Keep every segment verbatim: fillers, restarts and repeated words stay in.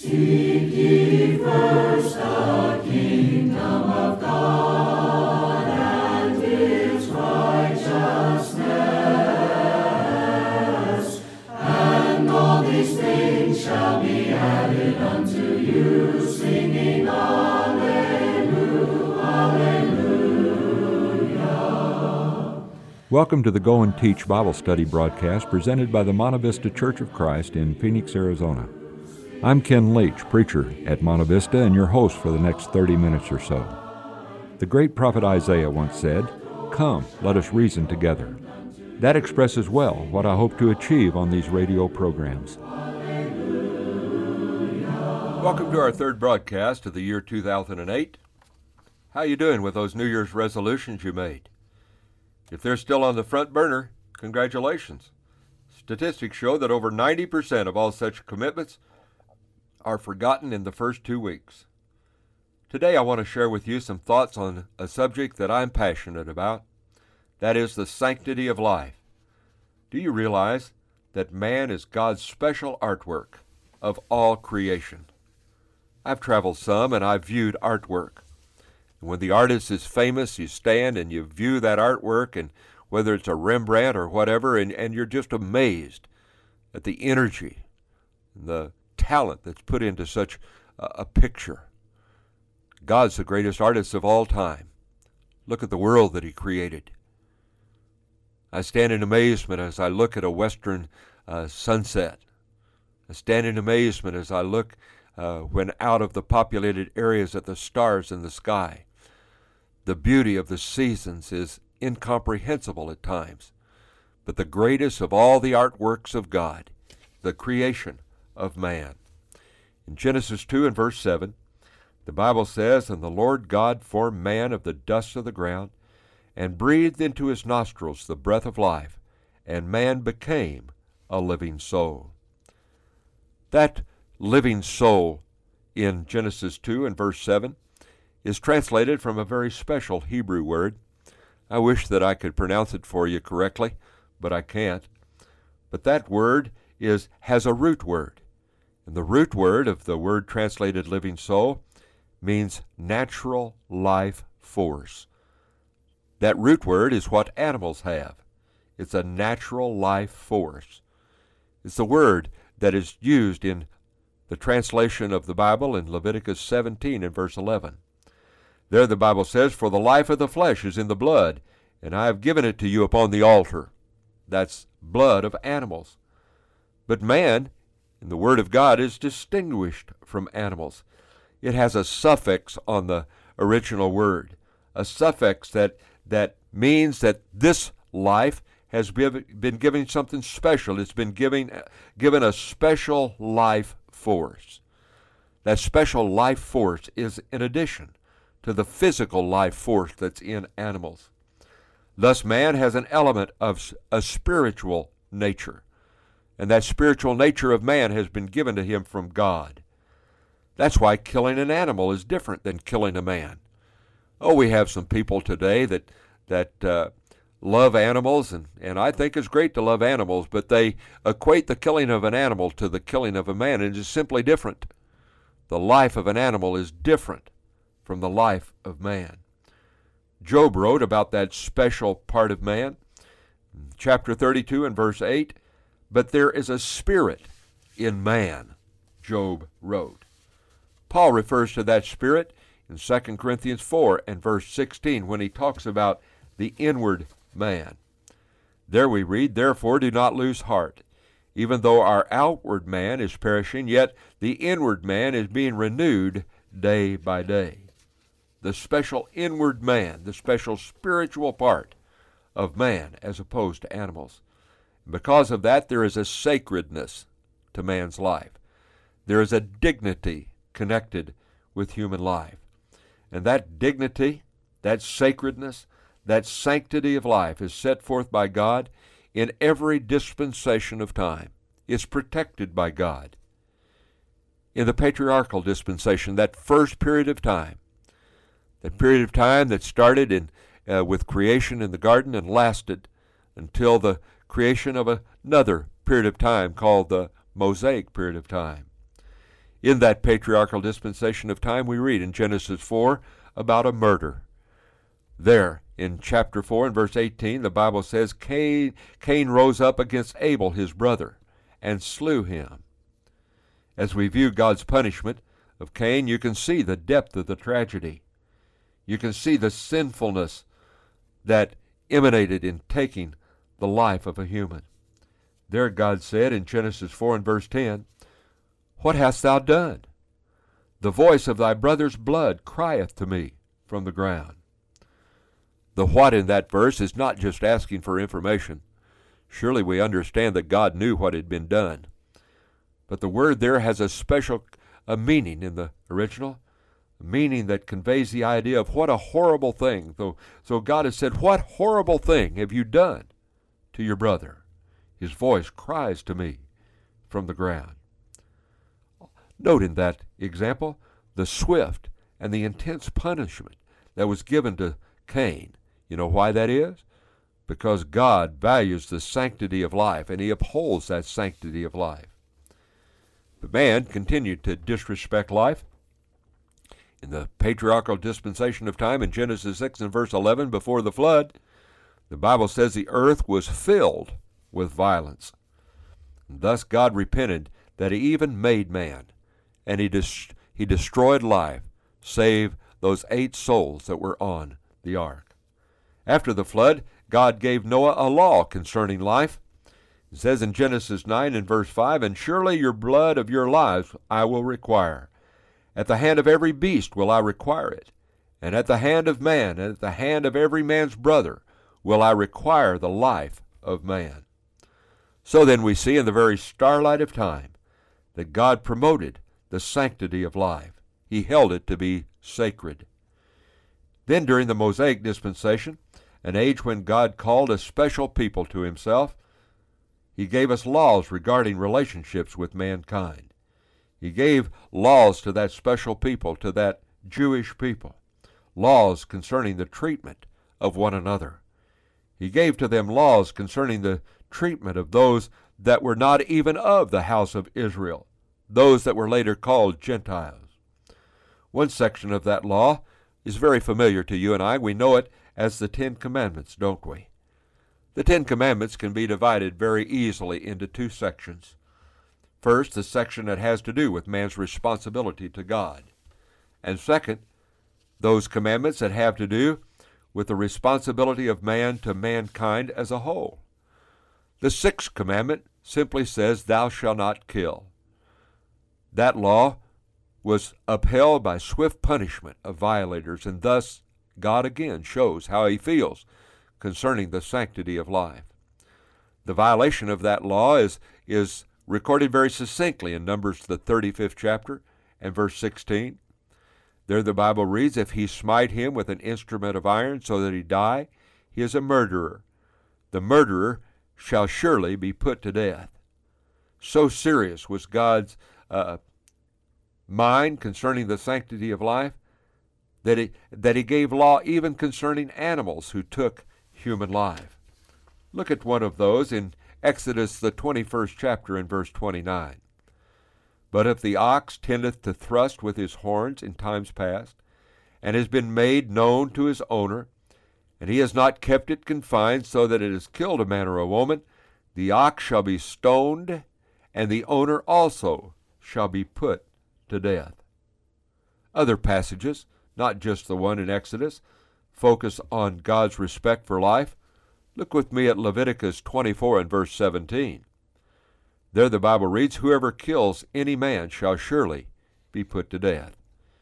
Seek ye first the kingdom of God and His righteousness, and all these things shall be added unto you, singing Alleluia, Alleluia. Welcome to the Go and Teach Bible Study broadcast presented by the Monte Vista Church of Christ in Phoenix, Arizona. I'm Ken Leach, preacher at Monte Vista, and your host for the next thirty minutes or so. The great prophet Isaiah once said, "Come, let us reason together." That expresses well what I hope to achieve on these radio programs. Welcome to our third broadcast of the year two thousand eight. How you doing with those New Year's resolutions you made? If they're still on the front burner, congratulations. Statistics show that over ninety percent of all such commitments are forgotten in the first two weeks. Today I want to share with you some thoughts on a subject that I'm passionate about. That is the sanctity of life. Do you realize that man is God's special artwork of all creation? I've traveled some and I've viewed artwork. When the artist is famous, you stand and you view that artwork, and whether it's a Rembrandt or whatever, and, and you're just amazed at the energy, the talent that's put into such a, a picture. God's the greatest artist of all time. Look at the world that He created. I stand in amazement as I look at a western uh, sunset. I stand in amazement as I look uh, when out of the populated areas at the stars in the sky. The beauty of the seasons is incomprehensible at times. But the greatest of all the artworks of God, the creation of man. In Genesis two and verse seven, the Bible says, "And the Lord God formed man of the dust of the ground, and breathed into his nostrils the breath of life, and man became a living soul." That living soul in Genesis two and verse seven is translated from a very special Hebrew word. I wish that I could pronounce it for you correctly, but I can't. But that word is has a root word. And the root word of the word translated living soul means natural life force. That root word is what animals have. It's a natural life force. It's the word that is used in the translation of the Bible in Leviticus seventeen and verse eleven. There the Bible says, "For the life of the flesh is in the blood, and I have given it to you upon the altar." That's blood of animals. But man, in the Word of God, is distinguished from animals. It has a suffix on the original word, a suffix that that means that this life has been given something special. It's been giving, given a special life force. That special life force is in addition to the physical life force that's in animals. Thus, man has an element of a spiritual nature, and that spiritual nature of man has been given to him from God. That's why killing an animal is different than killing a man. Oh, we have some people today that that uh, love animals, and, and I think it's great to love animals, but they equate the killing of an animal to the killing of a man, and it's simply different. The life of an animal is different from the life of man. Job wrote about that special part of man, chapter thirty-two and verse eight, "But there is a spirit in man," Job wrote. Paul refers to that spirit in Second Corinthians four and verse sixteen when he talks about the inward man. There we read, "Therefore do not lose heart. Even though our outward man is perishing, yet the inward man is being renewed day by day." The special inward man, the special spiritual part of man as opposed to animals. Because of that, there is a sacredness to man's life. There is a dignity connected with human life. And that dignity, that sacredness, that sanctity of life is set forth by God in every dispensation of time. It's protected by God. In the patriarchal dispensation, that first period of time, that period of time that started in uh, with creation in the garden and lasted until the creation of another period of time called the Mosaic period of time. In that patriarchal dispensation of time, we read in Genesis four about a murder. There, in chapter four and verse eighteen, the Bible says, Cain, Cain rose up against Abel, his brother, and slew him. As we view God's punishment of Cain, you can see the depth of the tragedy. You can see the sinfulness that emanated in taking the life of a human. There God said in Genesis four and verse ten, What hast thou done? The voice of thy brother's blood crieth to me from the ground. The what in that verse is not just asking for information. Surely we understand that God knew what had been done. But the word there has a special a meaning in the original, a meaning that conveys the idea of what a horrible thing. So, so God has said, What horrible thing have you done to your brother? His voice cries to me from the ground. Note in that example the swift and the intense punishment that was given to Cain. You know why that is? Because God values the sanctity of life, and he upholds that sanctity of life. But man continued to disrespect life. In the patriarchal dispensation of time in Genesis six and verse eleven, before the flood, the Bible says the earth was filled with violence. And thus God repented that he even made man, and he, dis- he destroyed life, save those eight souls that were on the ark. After the flood, God gave Noah a law concerning life. It says in Genesis nine and verse five, And surely your blood of your lives I will require. At the hand of every beast will I require it, and at the hand of man, and at the hand of every man's brother will I require the life of man. So then we see in the very starlight of time that God promoted the sanctity of life. He held it to be sacred. Then during the Mosaic dispensation, an age when God called a special people to himself, he gave us laws regarding relationships with mankind. He gave laws to that special people, to that Jewish people, laws concerning the treatment of one another. He gave to them laws concerning the treatment of those that were not even of the house of Israel, those that were later called Gentiles. One section of that law is very familiar to you and I. We know it as the Ten Commandments, don't we? The Ten Commandments can be divided very easily into two sections. First, the section that has to do with man's responsibility to God. And second, those commandments that have to do with the responsibility of man to mankind as a whole. The sixth commandment simply says, Thou shalt not kill. That law was upheld by swift punishment of violators, and thus God again shows how he feels concerning the sanctity of life. The violation of that law is, is recorded very succinctly in Numbers, the thirty-fifth chapter, and verse sixteen. There the Bible reads, If he smite him with an instrument of iron so that he die, he is a murderer. The murderer shall surely be put to death. So serious was God's uh, mind concerning the sanctity of life that he, that he gave law even concerning animals who took human life. Look at one of those in Exodus, the twenty-first chapter, and verse twenty-nine. But if the ox tendeth to thrust with his horns in times past, and has been made known to his owner, and he has not kept it confined so that it has killed a man or a woman, the ox shall be stoned, and the owner also shall be put to death. Other passages, not just the one in Exodus, focus on God's respect for life. Look with me at Leviticus twenty-four and verse seventeen. There the Bible reads, Whoever kills any man shall surely be put to death.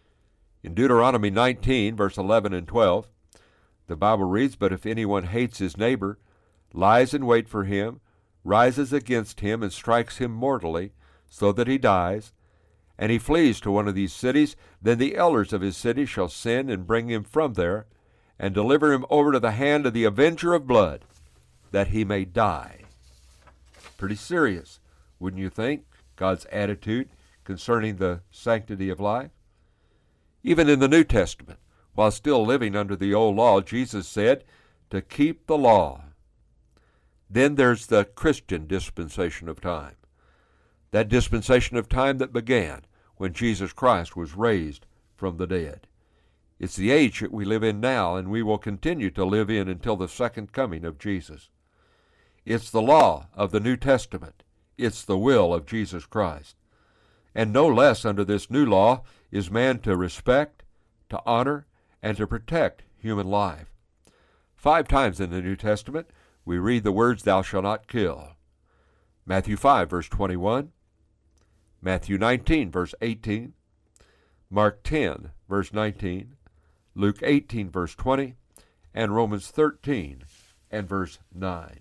In Deuteronomy nineteen, verse eleven and twelve, the Bible reads, But if anyone hates his neighbor, lies in wait for him, rises against him, and strikes him mortally, so that he dies, and he flees to one of these cities, then the elders of his city shall send and bring him from there, and deliver him over to the hand of the avenger of blood, that he may die. Pretty serious, wouldn't you think, God's attitude concerning the sanctity of life? Even in the New Testament, while still living under the old law, Jesus said to keep the law. Then there's the Christian dispensation of time. That dispensation of time that began when Jesus Christ was raised from the dead. It's the age that we live in now, and we will continue to live in until the second coming of Jesus. It's the law of the New Testament. It's the will of Jesus Christ. And no less under this new law is man to respect, to honor, and to protect human life. Five times in the New Testament, we read the words, "Thou shalt not kill." Matthew five, verse twenty-one, Matthew nineteen, verse eighteen, Mark ten, verse nineteen, Luke eighteen, verse twenty, and Romans thirteen and verse nine.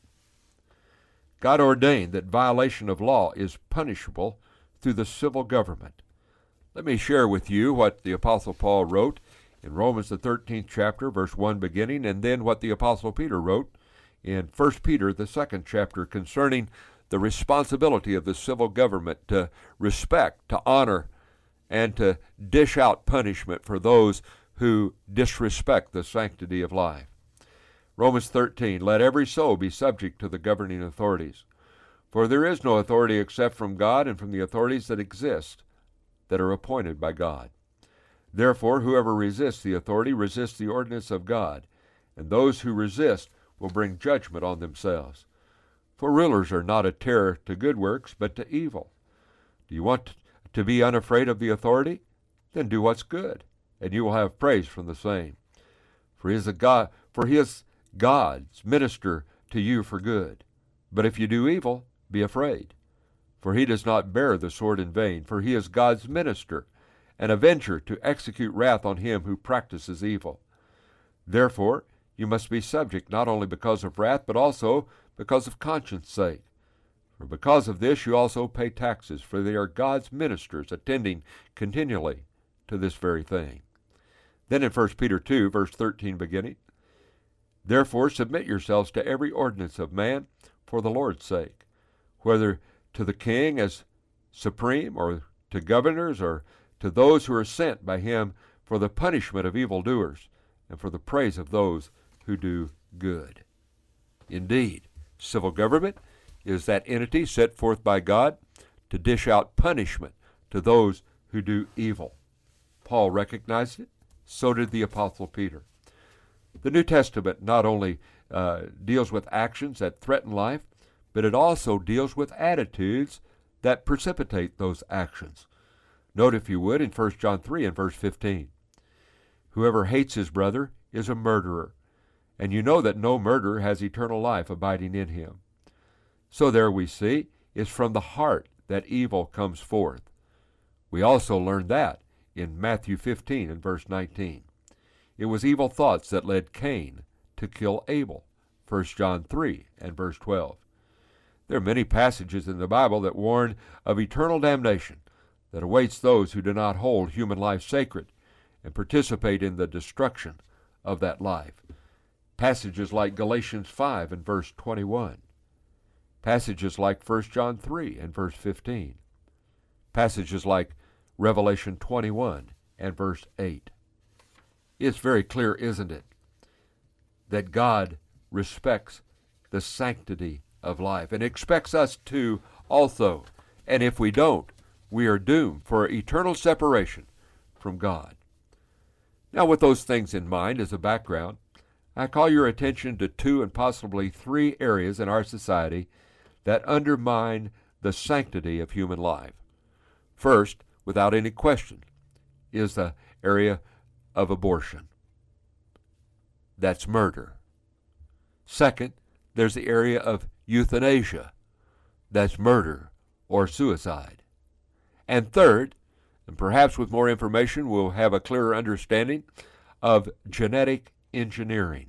God ordained that violation of law is punishable through the civil government. Let me share with you what the Apostle Paul wrote in Romans the thirteenth chapter, verse one beginning, and then what the Apostle Peter wrote in First Peter the second chapter concerning the responsibility of the civil government to respect, to honor, and to dish out punishment for those who disrespect the sanctity of life. Romans thirteen, "Let every soul be subject to the governing authorities. For there is no authority except from God, and from the authorities that exist, that are appointed by God. Therefore, whoever resists the authority resists the ordinance of God, and those who resist will bring judgment on themselves. For rulers are not a terror to good works, but to evil. Do you want to be unafraid of the authority? Then do what's good, and you will have praise from the same. For he is a God, for he is God's minister to you for good. But if you do evil, be afraid. For he does not bear the sword in vain, for he is God's minister, an avenger to execute wrath on him who practices evil. Therefore, you must be subject not only because of wrath, but also because of conscience sake. For because of this you also pay taxes, for they are God's ministers, attending continually to this very thing." Then in First Peter two, verse thirteen beginning, "Therefore submit yourselves to every ordinance of man for the Lord's sake, whether to the king as supreme, or to governors, or to those who are sent by him for the punishment of evildoers, and for the praise of those who do good." Indeed, civil government is that entity set forth by God to dish out punishment to those who do evil. Paul recognized it, so did the Apostle Peter. The New Testament not only uh, deals with actions that threaten life, but it also deals with attitudes that precipitate those actions. Note, if you would, in First John three and verse fifteen, "Whoever hates his brother is a murderer, and you know that no murderer has eternal life abiding in him." So there we see, it's from the heart that evil comes forth. We also learn that in Matthew fifteen and verse nineteen. It was evil thoughts that led Cain to kill Abel, First John three and verse twelve. There are many passages in the Bible that warn of eternal damnation that awaits those who do not hold human life sacred and participate in the destruction of that life. Passages like Galatians five and verse twenty-one. Passages like First John three and verse fifteen. Passages like Revelation twenty-one and verse eight. It's very clear, isn't it, that God respects the sanctity of life and expects us to also. And if we don't, we are doomed for eternal separation from God. Now, with those things in mind as a background, I call your attention to two and possibly three areas in our society that undermine the sanctity of human life. First, without any question, is the area of abortion. That's murder. Second, there's the area of euthanasia. That's murder or suicide. And third, and perhaps with more information we'll have a clearer understanding of genetic engineering.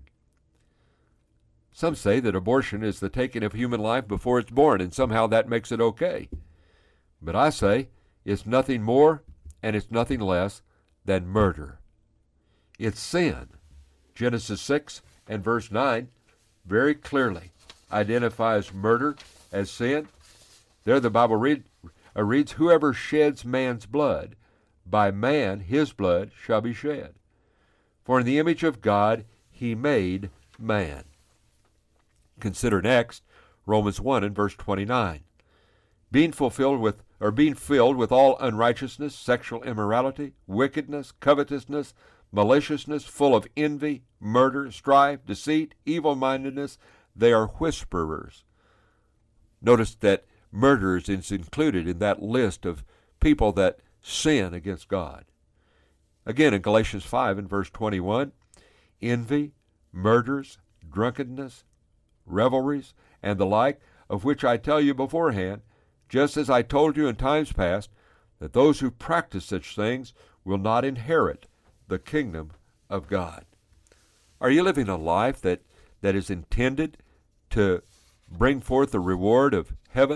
Some say that abortion is the taking of human life before it's born, and somehow that makes it okay. But I say it's nothing more and it's nothing less than murder. It's sin. Genesis six and verse nine very clearly identifies murder as sin. There the Bible read, uh, reads, "Whoever sheds man's blood, by man his blood shall be shed. For in the image of God he made man." Consider next Romans one and verse twenty-nine. being fulfilled with or being filled with all unrighteousness, sexual immorality, wickedness, covetousness, maliciousness, full of envy, murder, strife, deceit, evil-mindedness. They are whisperers. Notice that murderers is included in that list of people that sin against God. Again, in Galatians five and verse twenty-one, envy, murders, drunkenness, revelries, and the like, of which I tell you beforehand, just as I told you in times past, that those who practice such things will not inherit the kingdom of God. Are you living a life that, that is intended to bring forth the reward of heaven?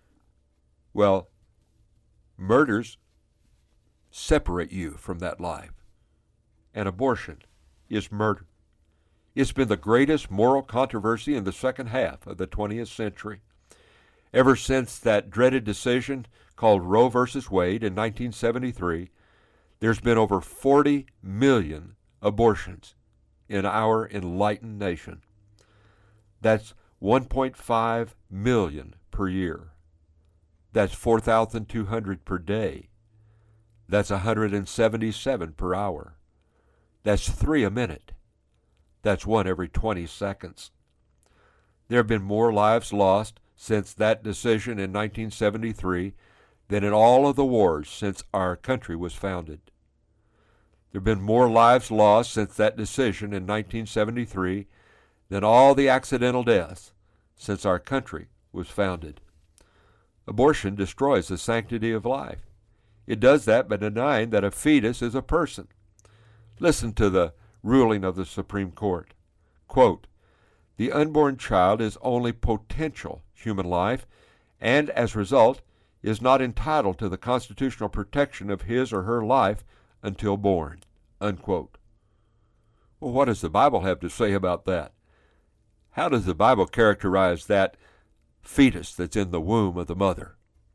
Well, murders separate you from that life. And abortion is murder. It's been the greatest moral controversy in the second half of the twentieth century. Ever since that dreaded decision called Roe versus Wade in nineteen seventy-three, there's been over forty million abortions in our enlightened nation. That's one point five million per year. That's four thousand two hundred per day. That's one hundred seventy-seven per hour. That's three a minute. That's one every twenty seconds. There have been more lives lost since that decision in nineteen seventy-three than in all of the wars since our country was founded. There have been more lives lost since that decision in nineteen seventy-three than all the accidental deaths since our country was founded. Abortion destroys the sanctity of life. It does that by denying that a fetus is a person. Listen to the ruling of the Supreme Court. Quote, "The unborn child is only potential human life, and as a result is not entitled to the constitutional protection of his or her life until born." Unquote. Well, what does the Bible have to say about that? How does the Bible characterize that fetus that's in the womb of the mother?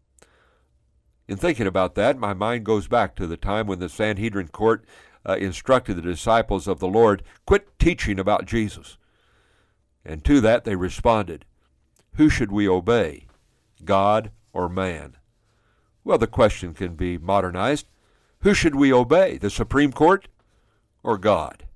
In thinking about that, my mind goes back to the time when the Sanhedrin court uh, instructed the disciples of the Lord, quit teaching about Jesus. And to that they responded, who should we obey, God or man? Well, the question can be modernized. Who should we obey, the Supreme Court or God?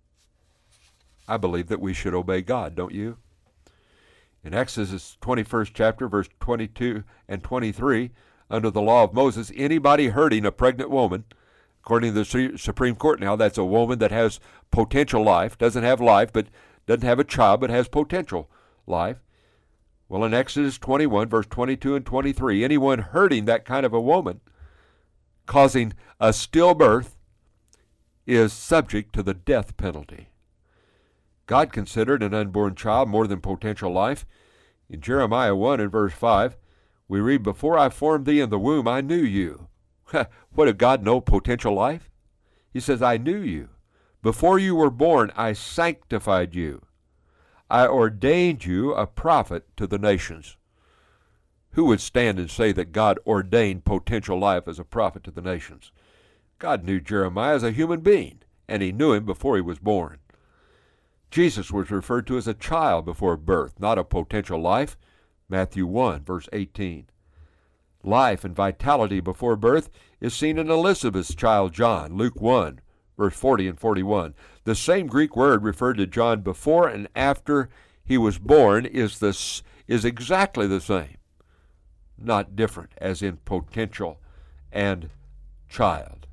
I believe that we should obey God, don't you? In Exodus twenty-first chapter, verse twenty-two and twenty-three, under the law of Moses, anybody hurting a pregnant woman, according to the Supreme Court now, that's a woman that has potential life, doesn't have life, but doesn't have a child, but has potential life. Well, in Exodus twenty-one, verse twenty-two and twenty-three, anyone hurting that kind of a woman, causing a stillbirth, is subject to the death penalty. God considered an unborn child more than potential life. In Jeremiah one and verse five, we read, before I formed thee in the womb, I knew you. What, did God know potential life? He says, I knew you. Before you were born, I sanctified you. I ordained you a prophet to the nations. Who would stand and say that God ordained potential life as a prophet to the nations? God knew Jeremiah as a human being, and he knew him before he was born. Jesus was referred to as a child before birth, not a potential life. Matthew one, verse eighteen. Life and vitality before birth is seen in Elizabeth's child John, Luke one, verse forty and forty-one. The same Greek word referred to John before and after he was born is, this, is exactly the same, not different, as in potential and child.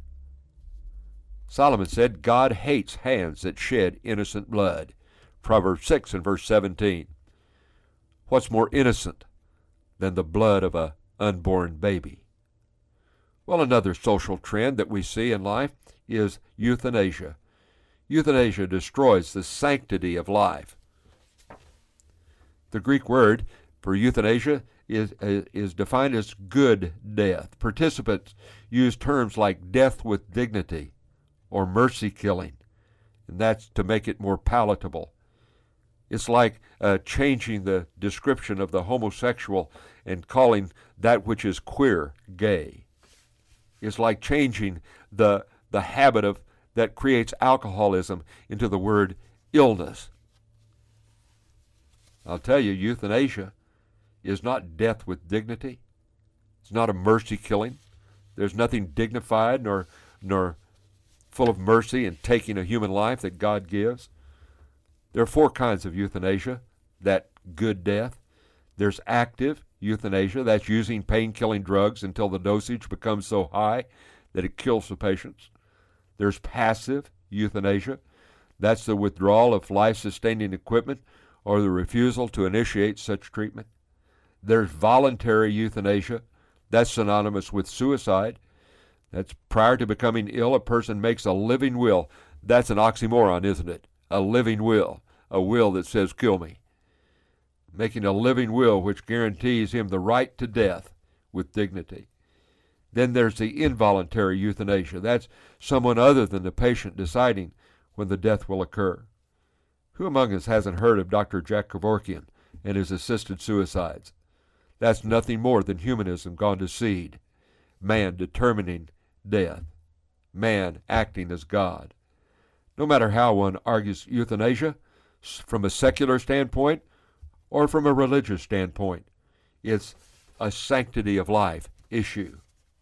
Solomon said, God hates hands that shed innocent blood. Proverbs six and verse seventeen. What's more innocent than the blood of an unborn baby? Well, another social trend that we see in life is euthanasia. Euthanasia destroys the sanctity of life. The Greek word for euthanasia is, is defined as good death. Participants use terms like death with dignity or mercy killing, and that's to make it more palatable. It's like uh, changing the description of the homosexual and calling that which is queer gay. It's like changing the the habit of that creates alcoholism into the word illness. I'll tell you, euthanasia is not death with dignity. It's not a mercy killing. There's nothing dignified nor nor full of mercy in taking a human life that God gives. There are four kinds of euthanasia, that good death. There's active euthanasia, that's using pain-killing drugs until the dosage becomes so high that it kills the patients. There's passive euthanasia, that's the withdrawal of life-sustaining equipment or the refusal to initiate such treatment. There's voluntary euthanasia, that's synonymous with suicide. That's prior to becoming ill, a person makes a living will. That's an oxymoron, isn't it? A living will, a will that says, kill me. Making a living will which guarantees him the right to death with dignity. Then there's the involuntary euthanasia. That's someone other than the patient deciding when the death will occur. Who among us hasn't heard of Doctor Jack Kevorkian and his assisted suicides? That's nothing more than humanism gone to seed. Man determining death. Man acting as God. No matter how one argues euthanasia, from a secular standpoint or from a religious standpoint, it's a sanctity of life issue.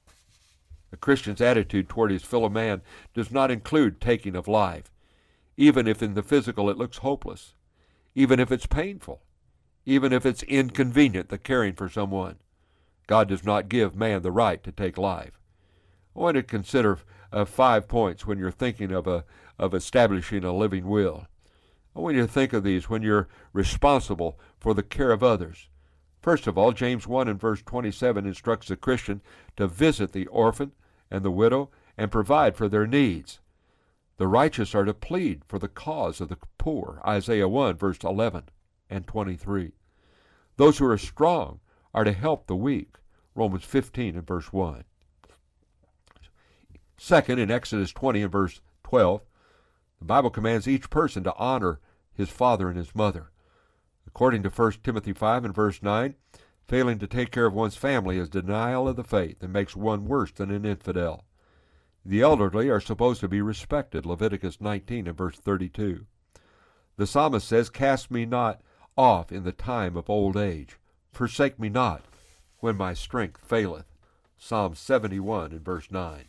A Christian's attitude toward his fellow man does not include taking of life, even if in the physical it looks hopeless, even if it's painful, even if it's inconvenient, the caring for someone. God does not give man the right to take life. I want to consider uh, five points when you're thinking of a of establishing a living will. I want you to think of these when you're responsible for the care of others. First of all, James one and verse twenty-seven instructs the Christian to visit the orphan and the widow and provide for their needs. The righteous are to plead for the cause of the poor, Isaiah one, verse eleven and twenty-three. Those who are strong are to help the weak, Romans fifteen and verse one. Second, in Exodus twenty and verse twelve, the Bible commands each person to honor his father and his mother. According to First Timothy five and verse nine, failing to take care of one's family is denial of the faith and makes one worse than an infidel. The elderly are supposed to be respected, Leviticus nineteen and verse thirty-two. The psalmist says, cast me not off in the time of old age. Forsake me not when my strength faileth, Psalm seventy-one and verse nine.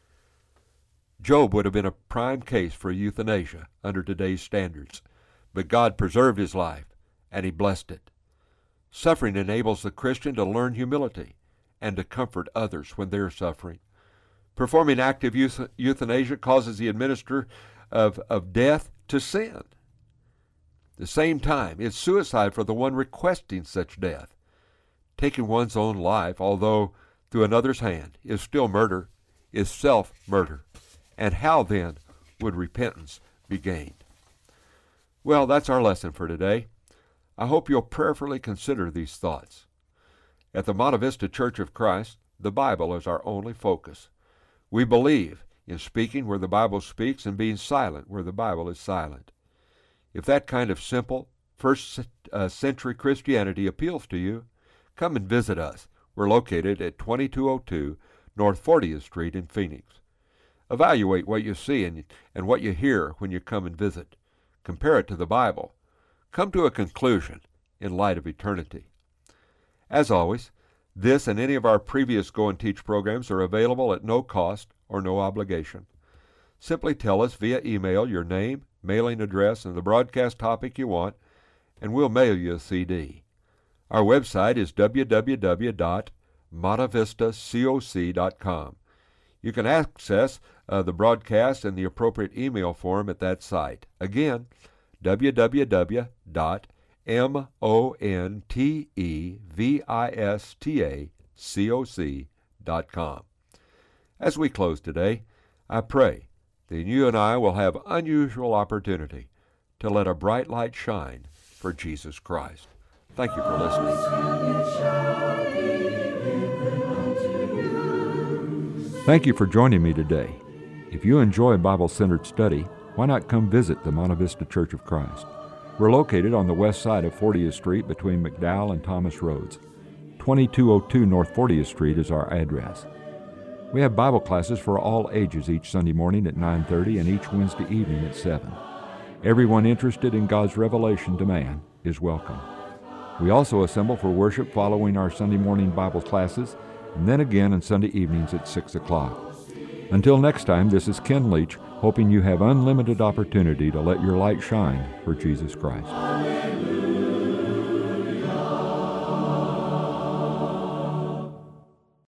Job would have been a prime case for euthanasia under today's standards, but God preserved his life, and he blessed it. Suffering enables the Christian to learn humility and to comfort others when they're suffering. Performing active euth- euthanasia causes the administrator of, of death to sin. At the same time, it's suicide for the one requesting such death. Taking one's own life, although through another's hand, is still murder, is self-murder. And how, then, would repentance be gained? Well, that's our lesson for today. I hope you'll prayerfully consider these thoughts. At the Monte Vista Church of Christ, the Bible is our only focus. We believe in speaking where the Bible speaks and being silent where the Bible is silent. If that kind of simple, first uh, century Christianity appeals to you, come and visit us. We're located at twenty-two oh two North fortieth Street in Phoenix. Evaluate what you see and, and what you hear when you come and visit. Compare it to the Bible. Come to a conclusion in light of eternity. As always, this and any of our previous Go and Teach programs are available at no cost or no obligation. Simply tell us via email your name, mailing address, and the broadcast topic you want, and we'll mail you a C D. Our website is w w w dot monte vista coc dot com. You can access uh, the broadcast and the appropriate email form at that site. Again, w w w dot monte vista coc dot com. As we close today, I pray that you and I will have unusual opportunity to let a bright light shine for Jesus Christ. Thank you for listening. Thank you for joining me today. If you enjoy Bible-centered study, why not come visit the Monte Vista Church of Christ? We're located on the west side of fortieth Street between McDowell and Thomas Roads. twenty-two oh two North fortieth Street is our address. We have Bible classes for all ages each Sunday morning at nine thirty and each Wednesday evening at seven. Everyone interested in God's revelation to man is welcome. We also assemble for worship following our Sunday morning Bible classes and then again on Sunday evenings at six o'clock. Until next time, this is Ken Leach, hoping you have unlimited opportunity to let your light shine for Jesus Christ. Hallelujah.